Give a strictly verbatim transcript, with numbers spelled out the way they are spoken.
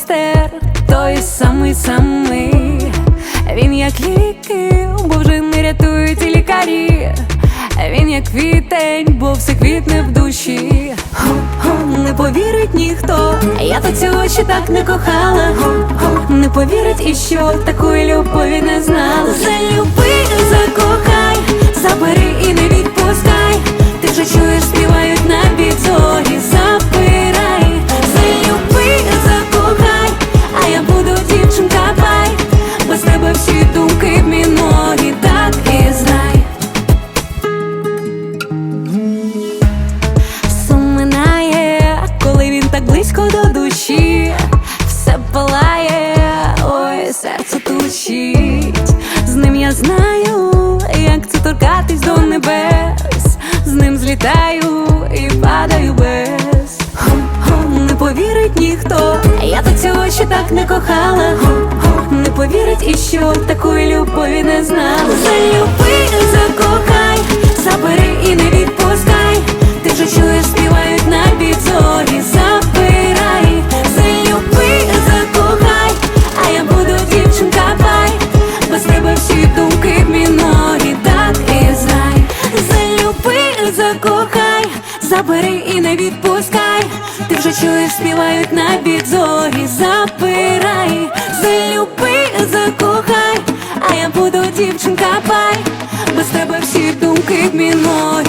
монстр, той самий самий. Він як ліки, бо вже не рятують і лікарі. Він як квітень, бо все квітне в душі. Хо-хо, не повірить ніхто, я то цього ще так не кохала. Хо-хо, не повірить і що такої любові не знала. Залюби, закохай, забери і не відпускай. Ти вже чуєш, співають навіть зорі. Забирай, залюби, закохай, а я буду дівчинка бай. Без тебе всі думки в мінорі, так і знай. Сум минає, коли він так близько до душі. Все палає, ой, серце тушить. З ним я знаю, як це торкатись до небес. З ним злітаю і падаю без. Хо-хо, не повірить ніхто, я до цього ще так не кохала. Хо-хо, не повірить і що такої любові не знала. Залюби, закохай, забери і не відпускай. Ти вже чуєш, співають навіть зорі. Забирай, залюби, закохай, а я буду дівчинка бай. Без тебе всі думки в мінорі, так і знай. Залюби, закохай, забери і не відпускай. Ти вже чуєш, співають навіть зорі. Забирай, залюби, закохай, а я буду дівчинка бай. Без тебе всі думки в мінорі.